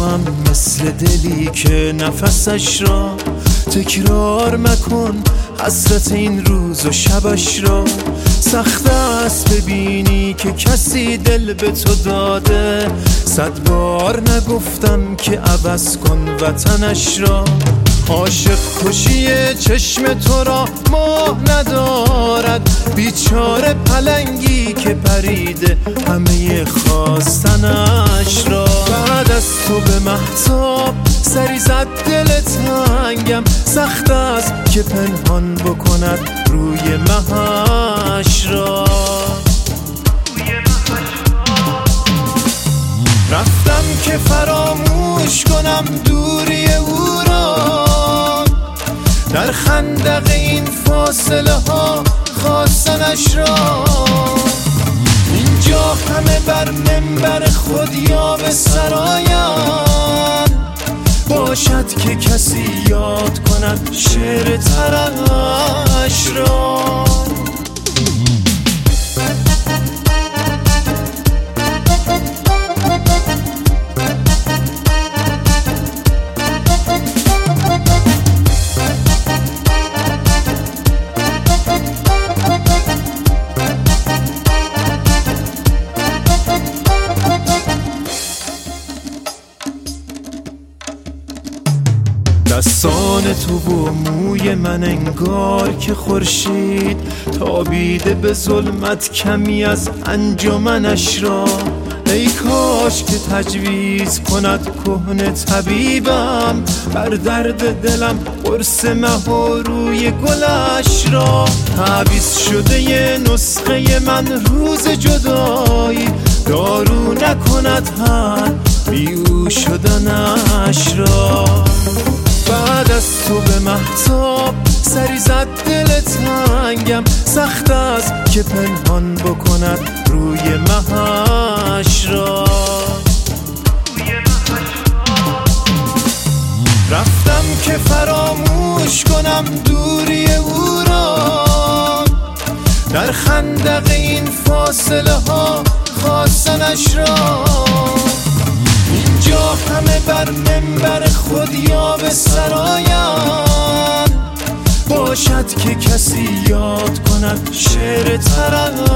هم مثل دلی که نفسش را تکرار مکن، حسرت این روز و شبش را. سخت است ببینی که کسی دل به تو داده، 100 بار نگفتم که عوض کن وطنش را. عاشق کشی چشم تو را ماه ندارد، بیچاره پلنگی که پریده همه خواستنش را. بعد از تو به مهتاب سری زد دل تنگم، سخت است که پنهان بکند روی مهش را. رفتم که فراموش کنم دوری او را، در خندق این فاصله ها خواستنش را. اینجا همه بر منبر خود یا به سرایم، باشد که کسی یاد کند شعر ترش را. دستان تو و موی من انگار که خورشید تابیده به ظلمت کمی از انجمنش را. ای کاش که تجویز کند کهنه طبیبم، بر درد دلم قرص مه و روی گلش را. تعویض شده ی نسخه من روز جدایی، دارو نکند حل بی او شدنش را. بعد از تو به مهتاب سری زد دل تنگم، سخت است که پنهان بکند روی مهش را. رفتم که فراموش کنم دوری او را، در خندق این فاصله ها خواستنش را. اینجا همه بر منبر خود یا به سرایم، باشد که کسی یاد کند شعر ترش